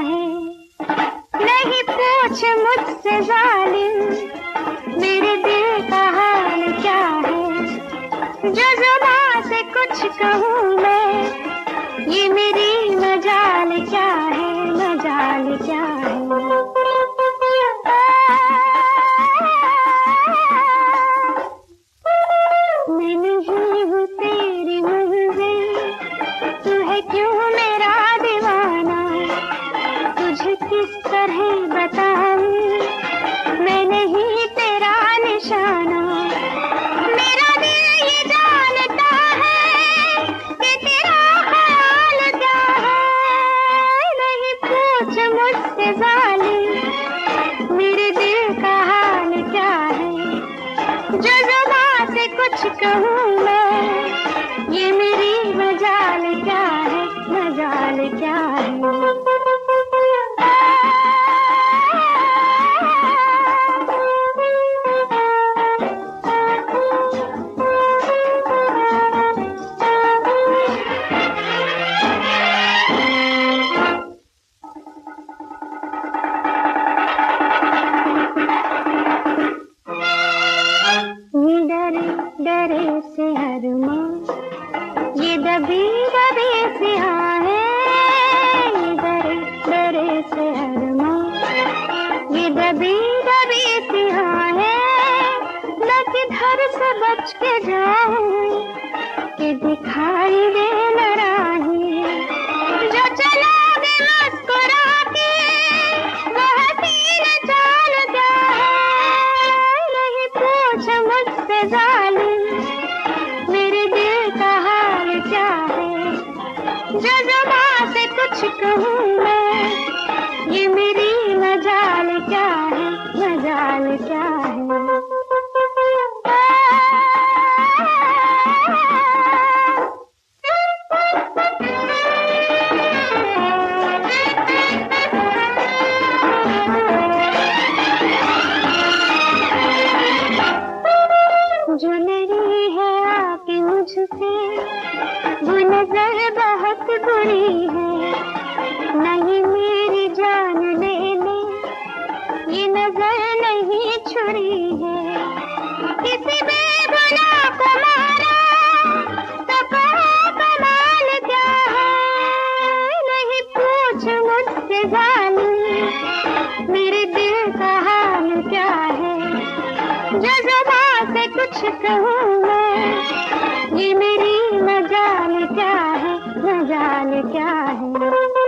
है। नहीं पूछ मुझसे जालिम मेरे दिल का हाल क्या है। जो जुबान से कुछ कहूँ मैं, ये मेरी मजाल क्या है, मजाल क्या है। मैं नहीं हूँ तेरी मंजिल, तू है क्यों मेरा दीवाना। तुझे किस तरह बताऊं, मैं नहीं तेरा निशाना। मेरा दिल ये जानता है कि तेरा ख्याल क्या है। नहीं पूछ मुझसे जालिम मेरे दिल का हाल क्या है। जो जुबान से कुछ कहूँ मैं, ये मेरी मजाल क्या है, मजाल क्या है। डरे डरे से हर माँ, ये दबी दबी से हाँ है। ये डरे डरे से हर माँ, ये दबी दबी से हाँ है। मैं किधर से बच के जाऊँ कि दिखाई दे न राही। जो चलोगे मुस्कुरा के, वो हसीन चाल क्या है। नहीं पूछ मुझसे जालिम मेरे दिल का हाल क्या है। जो जुबान से कुछ कहूँ मैं, ये मेरी मजाल क्या है, मजाल क्या है। जो लड़ी है आके मुझसे, वो नजर बहुत बुरी है। नहीं मेरी जान ले ले, ये नजर नहीं छुरी है। किसी बेगुनाह को मारा तो कहो कमाल क्या है। नहीं पूछ मुझसे जालिम मेरे दिल का हाल क्या है। जो जुबान से कुछ कहूँ मैं, ये मेरी मजाल क्या है, मजाल क्या है।